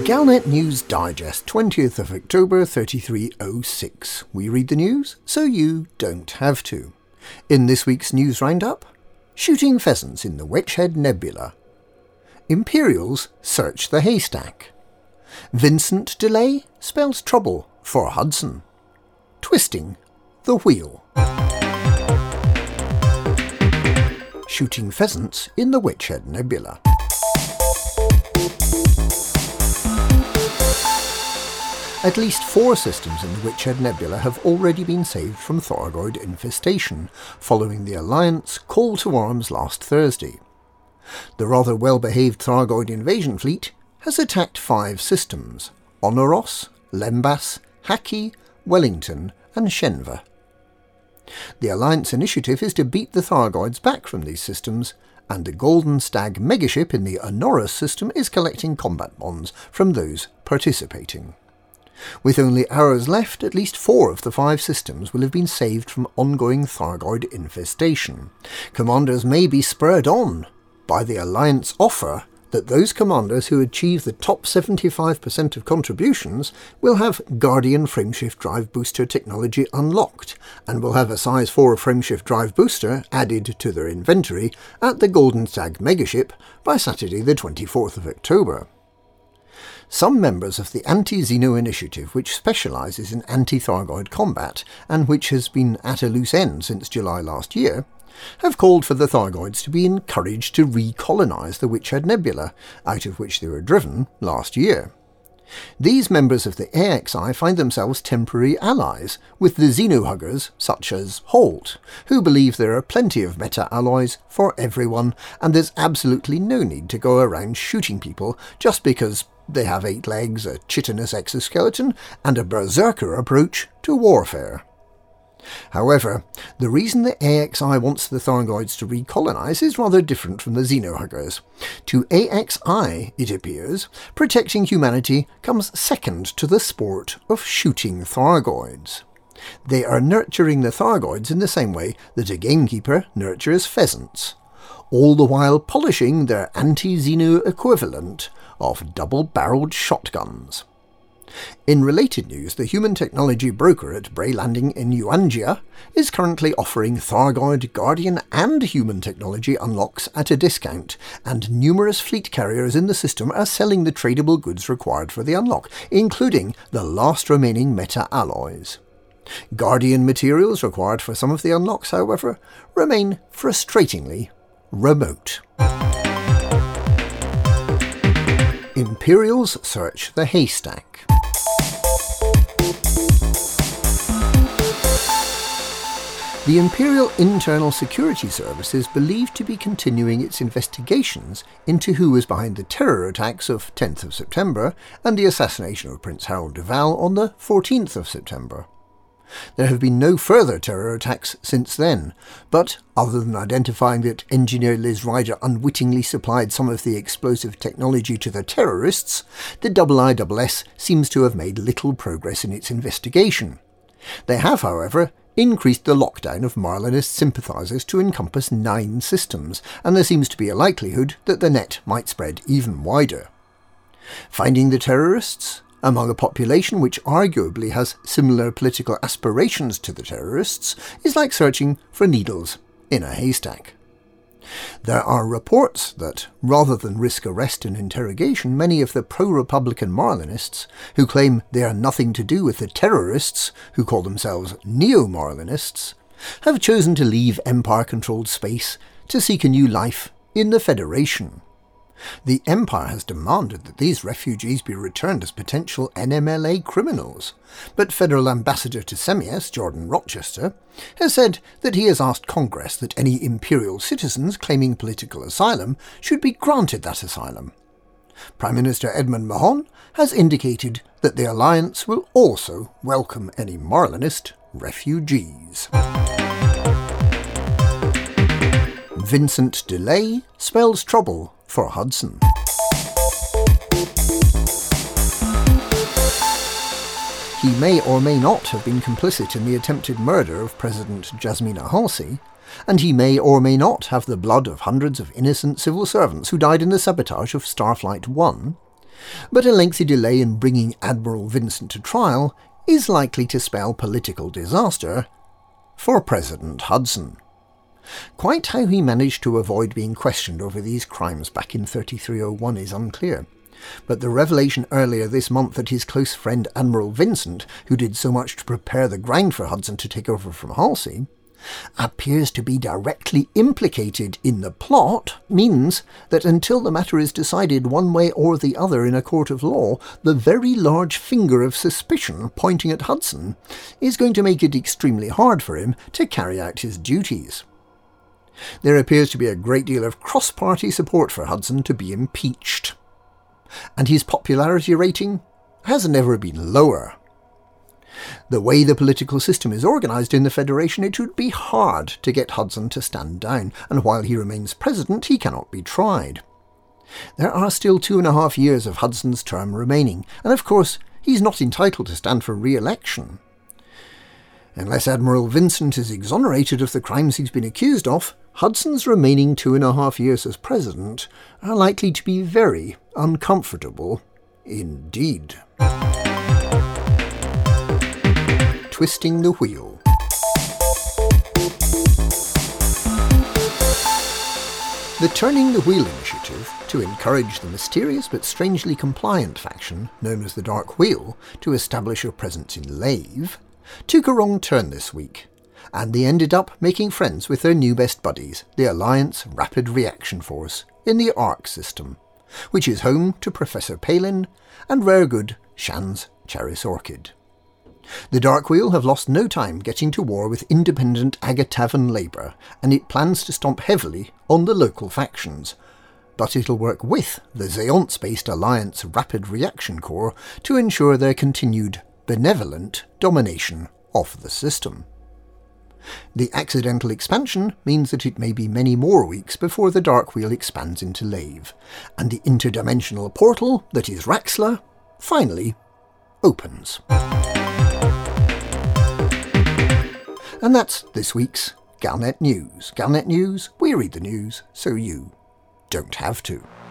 Galnet News Digest, 20th of October 3306. We read the news so you don't have to. In this week's news roundup, shooting pheasants in the Wedgehead Nebula. Imperials search the haystack. Vincent delay spells trouble for Hudson. Twisting the wheel. Shooting pheasants in the Wedgehead Nebula. At least 4 systems in the Wedgehead Nebula have already been saved from Thargoid infestation, following the Alliance call to arms last Thursday. The rather well-behaved Thargoid invasion fleet has attacked 5 systems: Onoros, Lembas, Haki, Wellington and Shenva. The Alliance initiative is to beat the Thargoids back from these systems, and the Golden Stag megaship in the Onoros system is collecting combat bonds from those participating. With only hours left, at least 4 of the 5 systems will have been saved from ongoing Thargoid infestation. Commanders may be spurred on by the Alliance offer that those commanders who achieve the top 75% of contributions will have Guardian Frameshift Drive Booster technology unlocked, and will have a size 4 Frameshift Drive Booster added to their inventory at the Golden Stag megaship by Saturday the 24th of October. Some members of the Anti-Xeno Initiative, which specialises in anti-Thargoid combat, and which has been at a loose end since July last year, have called for the Thargoids to be encouraged to recolonise the Wedgehead Nebula, out of which they were driven last year. These members of the AXI find themselves temporary allies with the Xenohuggers, such as Holt, who believe there are plenty of meta-alloys for everyone, and there's absolutely no need to go around shooting people just because they have 8 legs, a chitinous exoskeleton, and a berserker approach to warfare. However, the reason the AXI wants the Thargoids to recolonise is rather different from the Xenohuggers. To AXI, it appears, protecting humanity comes second to the sport of shooting Thargoids. They are nurturing the Thargoids in the same way that a gamekeeper nurtures pheasants, all the while polishing their anti-Xeno equivalent of double-barrelled shotguns. In related news, the human technology broker at Bray Landing in Yuanjia is currently offering Thargoid, Guardian and human technology unlocks at a discount, and numerous fleet carriers in the system are selling the tradable goods required for the unlock, including the last remaining meta-alloys. Guardian materials required for some of the unlocks, however, remain frustratingly remote. Imperials search the haystack. The Imperial Internal Security Service is believed to be continuing its investigations into who was behind the terror attacks of 10th of September and the assassination of Prince Harold Duval on the 14th of September. There have been no further terror attacks since then, but other than identifying that engineer Liz Ryder unwittingly supplied some of the explosive technology to the terrorists, the IISS seems to have made little progress in its investigation. They have, however, increased the lockdown of Marlinist sympathisers to encompass 9 systems, and there seems to be a likelihood that the net might spread even wider. Finding the terrorists among a population which arguably has similar political aspirations to the terrorists is like searching for needles in a haystack. There are reports that, rather than risk arrest and interrogation, many of the pro-Republican Marlinists, who claim they are nothing to do with the terrorists, who call themselves neo-Marlinists, have chosen to leave Empire-controlled space to seek a new life in the Federation. The Empire has demanded that these refugees be returned as potential NMLA criminals, but Federal Ambassador to Semias, Jordan Rochester, has said that he has asked Congress that any Imperial citizens claiming political asylum should be granted that asylum. Prime Minister Edmund Mahon has indicated that the Alliance will also welcome any Marlinist refugees. Vincent delay spells trouble for Hudson. He may or may not have been complicit in the attempted murder of President Jasmina Halsey, and he may or may not have the blood of hundreds of innocent civil servants who died in the sabotage of Starflight 1, But a lengthy delay in bringing Admiral Vincent to trial is likely to spell political disaster for President Hudson. Quite how he managed to avoid being questioned over these crimes back in 3301 is unclear, but the revelation earlier this month that his close friend Admiral Vincent, who did so much to prepare the ground for Hudson to take over from Halsey, appears to be directly implicated in the plot means that until the matter is decided one way or the other in a court of law, the very large finger of suspicion pointing at Hudson is going to make it extremely hard for him to carry out his duties. There appears to be a great deal of cross-party support for Hudson to be impeached, and his popularity rating has never been lower. The way the political system is organised in the Federation, it would be hard to get Hudson to stand down, and while he remains president, he cannot be tried. There are still 2.5 years of Hudson's term remaining, and of course he's not entitled to stand for re-election. Unless Admiral Vincent is exonerated of the crimes he's been accused of, Hudson's remaining 2.5 years as president are likely to be very uncomfortable indeed. Twisting the wheel. The Turning the Wheel initiative, to encourage the mysterious but strangely compliant faction known as the Dark Wheel to establish a presence in Lave, took a wrong turn this week, and they ended up making friends with their new best buddies, the Alliance Rapid Reaction Force, in the ARC system, which is home to Professor Palin and rare good Shan's Charis Orchid. The Dark Wheel have lost no time getting to war with independent Agatavan Labour, and it plans to stomp heavily on the local factions, but it'll work with the Zeonce-based Alliance Rapid Reaction Corps to ensure their continued benevolent domination of the system. The accidental expansion means that it may be many more weeks before the Dark Wheel expands into Lave, and the interdimensional portal that is Raxxla finally opens. And that's this week's Galnet News. Galnet News, we read the news so you don't have to.